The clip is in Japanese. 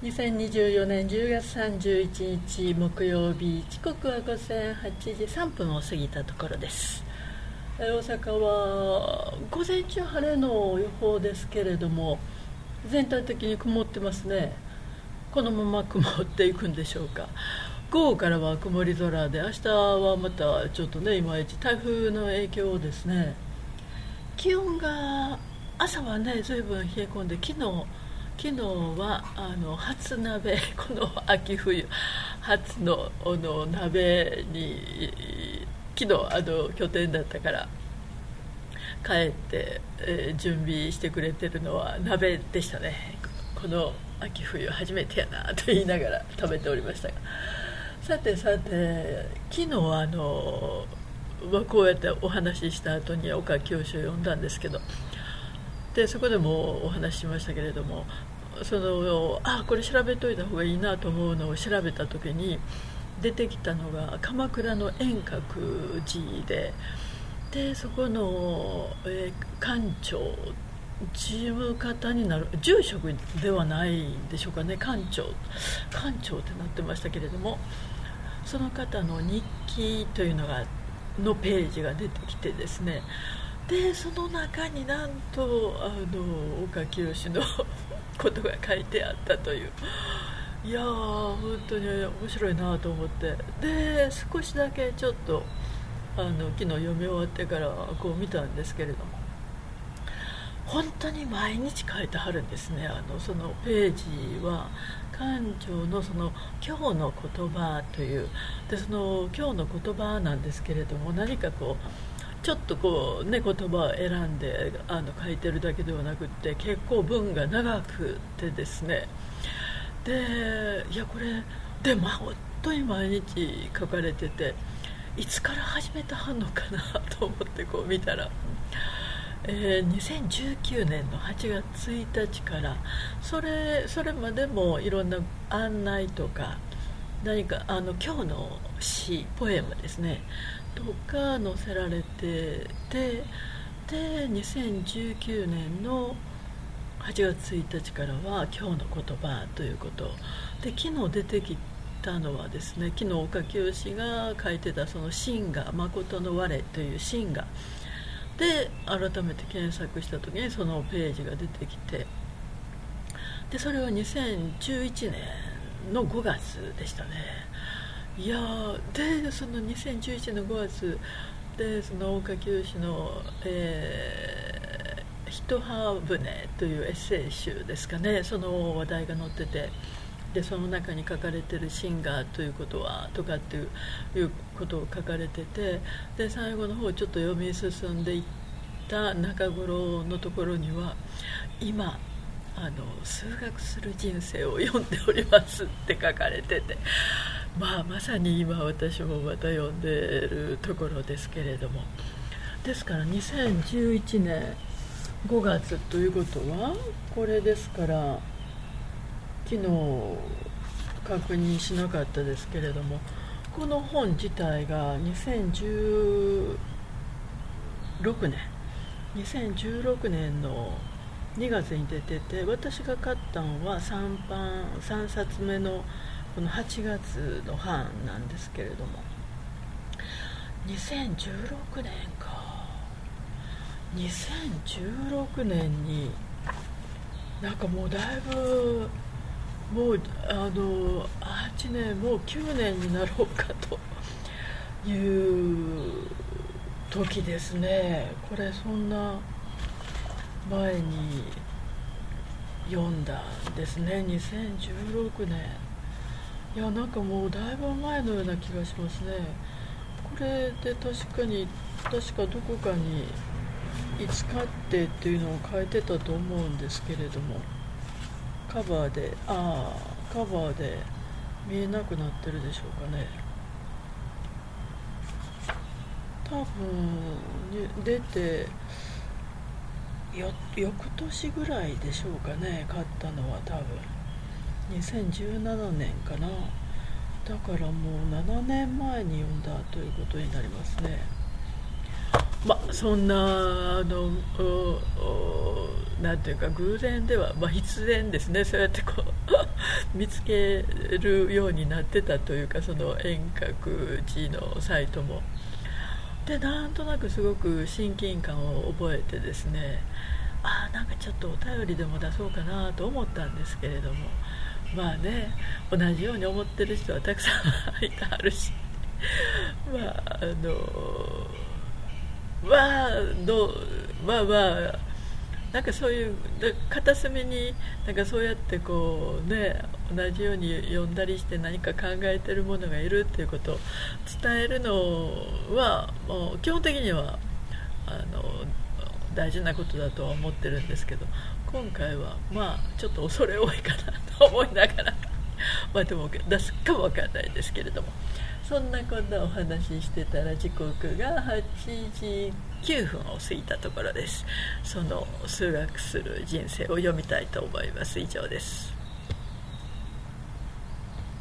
2024年10月31日木曜日、時刻は午前8時3分を過ぎたところです。大阪は午前中晴れの予報ですけれども、全体的に曇ってますね。このまま曇っていくんでしょうか。午後からは曇り空で、明日はまたちょっとね、いまいち台風の影響ですね。気温が朝はね、ずいぶん冷え込んで、昨日は初鍋、この秋冬初の鍋に昨日拠点だったから帰って、準備してくれてるのは鍋でしたね。この秋冬初めてやなと言いながら食べておりましたが、さて昨日こうやってお話しした後に岡清を読んだんですけど、でそこでもお話ししましたけれども、これ調べといた方がいいなと思うのを調べた時に出てきたのが鎌倉の円覚寺で、そこの、館長、事務方になる、住職ではないんでしょうかね。館長ってなってましたけれども、その方の日記というのページが出てきてですね、でその中になんと岡清のことが書いてあったという、いやー本当に面白いなと思って、で少しだけちょっと昨日読み終わってからこう見たんですけれども、本当に毎日書いてはるんですね。そのページは館長のその今日の言葉というで、その今日の言葉なんですけれども、何かこうちょっとこうね、言葉を選んで書いてるだけではなくって、結構文が長くてですね、でいやこれでも本当に毎日書かれてて、いつから始めたはんのかなと思ってこう見たら、2019年の8月1日からそれまでもいろんな案内とか何か今日の詩ポエムですねとか載せられてて、で2019年の8月1日からは今日の言葉ということで、昨日出てきたのはですね、昨日岡清が書いてたその真が誠の我という真がで、改めて検索した時にそのページが出てきて、でそれは2011年の5月でしたね。いやでその2011年の5月で、その岡清の、一葉舟というエッセイ集ですかね、その話題が載ってて、でその中に書かれてるシンガーということはとかっていうことを書かれてて、で最後の方ちょっと読み進んでいった中頃のところには、今数学する人生を読んでおりますって書かれてて、まさに今私もまた読んでるところですけれども、ですから2011年5月ということはこれですから、昨日確認しなかったですけれども、この本自体が2016年の2月に出てて、私が買ったのは3冊目のこの8月の版なんですけれども、2016年か。2016年になんかもうだいぶもう8年もう9年になろうかという時ですね。これそんな前に読んだんですね、2016年。いやなんかもうだいぶ前のような気がしますね。これで確かどこかにいつ買ってっていうのを書いてたと思うんですけれども、カバーで見えなくなってるでしょうかね。多分出て翌年ぐらいでしょうかね、買ったのは多分2017年かな。だからもう7年前に読んだということになりますね。 そんななんていうか偶然では、必然ですね、そうやってこう見つけるようになってたというか、その遠隔地のサイトもで、なんとなくすごく親近感を覚えてですね、なんかちょっとお便りでも出そうかなと思ったんですけれども、同じように思ってる人はたくさんいてはるし、まああのまあどうまあまあなんかそういう片隅になんかそうやってこうね、同じように読んだりして何か考えてるものがいるっていうことを伝えるのはもう基本的には大事なことだとは思ってるんですけど、今回はちょっと恐れ多いかなと思いながらでも出すかもわかんないですけれども、そんなこんなお話ししてたら時刻が8時9分を過ぎたところです。その数学する人生を読みたいと思います。以上です。